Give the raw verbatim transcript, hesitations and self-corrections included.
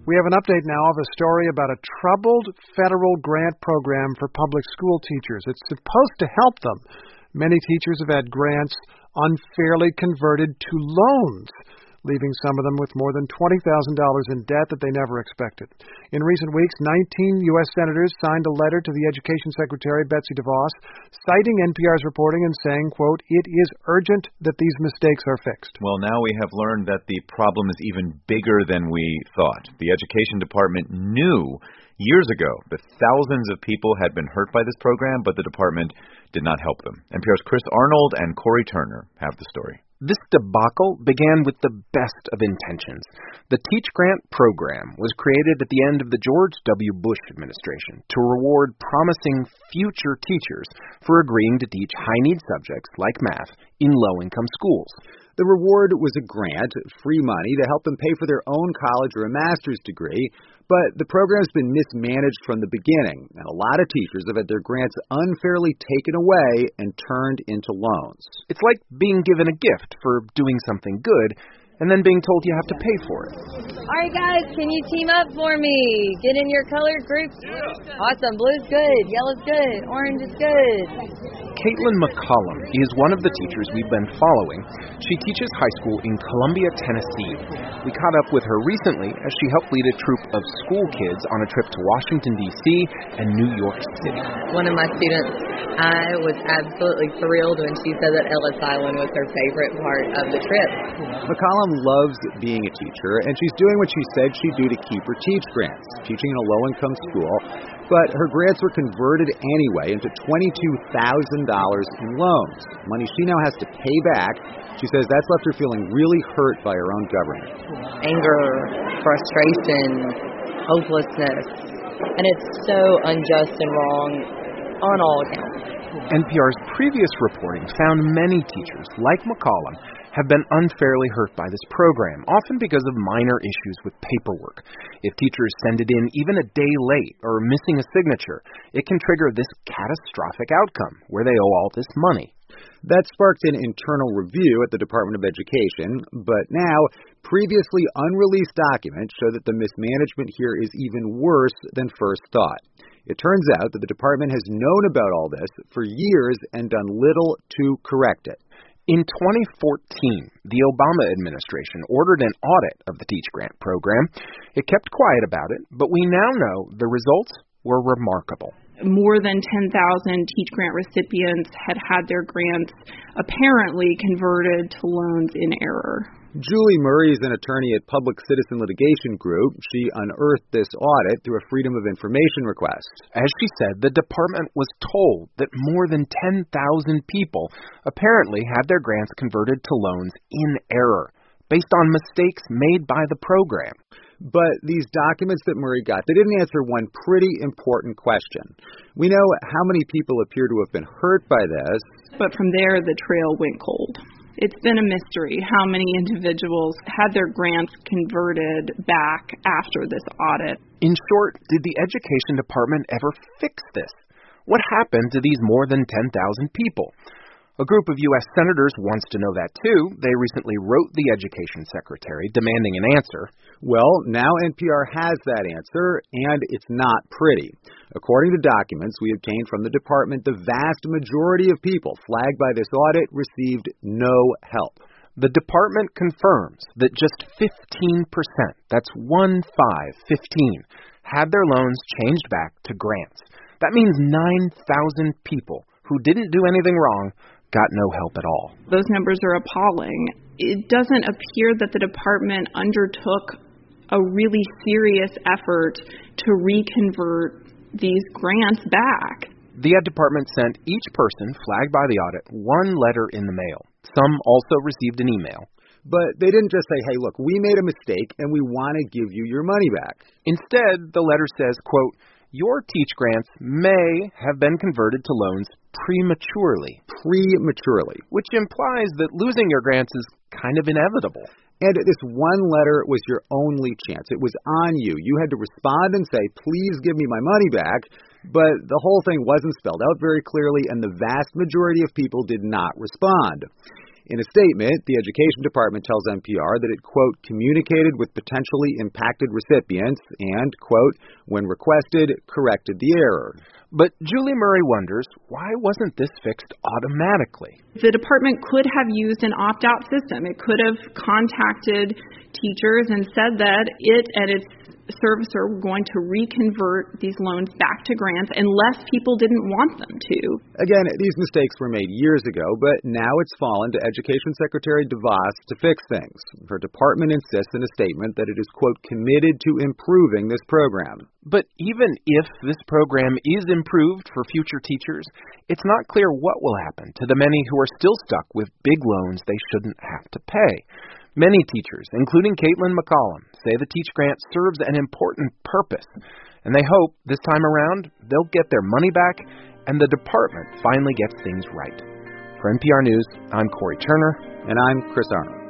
We have an update now of a story about a troubled federal grant program for public school teachers. It's supposed to help them. Many teachers have had grants unfairly converted to loans, leaving some of them with more than twenty thousand dollars in debt that they never expected. In recent weeks, nineteen U S senators signed a letter to the Education Secretary, Betsy DeVos, citing N P R's reporting and saying, quote, "It is urgent that these mistakes are fixed." Well, now we have learned that the problem is even bigger than we thought. The Education Department knew years ago that thousands of people had been hurt by this program, but the department did not help them. N P R's Chris Arnold and Corey Turner have the story. This debacle began with the best of intentions. The Teach Grant program was created at the end of the George W. Bush administration to reward promising future teachers for agreeing to teach high-need subjects like math in low-income schools. The reward was a grant, free money, to help them pay for their own college or a master's degree, but the program's been mismanaged from the beginning, and a lot of teachers have had their grants unfairly taken away and turned into loans. It's like being given a gift for doing something good, and then being told you have to pay for it. All right, guys, can you team up for me? Get in your colored groups. Awesome. Blue's good. Yellow's good. Orange is good. Caitlin McCollum is one of the teachers we've been following. She teaches high school in Columbia, Tennessee. We caught up with her recently as she helped lead a troop of school kids on a trip to Washington, D C and New York City. One of my students, I was absolutely thrilled when she said that Ellis Island was her favorite part of the trip. McCollum loves being a teacher, and she's doing what she said she'd do to keep her Teach grants, teaching in a low-income school. But her grants were converted anyway into twenty-two thousand dollars in loans, money she now has to pay back. She says that's left her feeling really hurt by her own government. Anger, frustration, hopelessness, and it's so unjust and wrong on all accounts. N P R's previous reporting found many teachers, like McCollum, have been unfairly hurt by this program, often because of minor issues with paperwork. If teachers send it in even a day late or missing a signature, it can trigger this catastrophic outcome where they owe all this money. That sparked an internal review at the Department of Education, but now previously unreleased documents show that the mismanagement here is even worse than first thought. It turns out that the department has known about all this for years and done little to correct it. In twenty fourteen, the Obama administration ordered an audit of the Teach Grant program. It kept quiet about it, but we now know the results were remarkable. More than ten thousand Teach Grant recipients had had their grants apparently converted to loans in error. Julie Murray is an attorney at Public Citizen Litigation Group. She unearthed this audit through a Freedom of Information request. As she said, the department was told that more than ten thousand people apparently had their grants converted to loans in error, based on mistakes made by the program. But these documents that Murray got, they didn't answer one pretty important question. We know how many people appear to have been hurt by this. But from there, the trail went cold. It's been a mystery how many individuals had their grants converted back after this audit. In short, did the Education Department ever fix this? What happened to these more than ten thousand people? A group of U S senators wants to know that, too. They recently wrote the Education Secretary demanding an answer. Well, now N P R has that answer, and it's not pretty. According to documents we obtained from the department, the vast majority of people flagged by this audit received no help. The department confirms that just fifteen percent, that's one five, fifteen, had their loans changed back to grants. That means nine thousand people who didn't do anything wrong got no help at all. Those numbers are appalling. It doesn't appear that the department undertook a really serious effort to reconvert these grants back. The Ed Department sent each person flagged by the audit one letter in the mail. Some also received an email. But they didn't just say, hey, look, we made a mistake and we want to give you your money back. Instead, the letter says, quote, your Teach grants may have been converted to loans prematurely. Prematurely. Which implies that losing your grants is kind of inevitable. And this one letter was your only chance. It was on you. You had to respond and say, please give me my money back. But the whole thing wasn't spelled out very clearly, and the vast majority of people did not respond. In a statement, the Education Department tells N P R that it, quote, communicated with potentially impacted recipients and, quote, when requested, corrected the error. But Julie Murray wonders, why wasn't this fixed automatically? The department could have used an opt-out system. It could have contacted teachers and said that it and its servicer were going to reconvert these loans back to grants unless people didn't want them to. Again, these mistakes were made years ago, but now it's fallen to Education Secretary DeVos to fix things. Her department insists in a statement that it is, quote, committed to improving this program. But even if this program is improved for future teachers, it's not clear what will happen to the many who are still stuck with big loans they shouldn't have to pay. Many teachers, including Caitlin McCollum, say the Teach Grant serves an important purpose, and they hope this time around they'll get their money back and the department finally gets things right. For N P R News, I'm Corey Turner. And I'm Chris Arnold.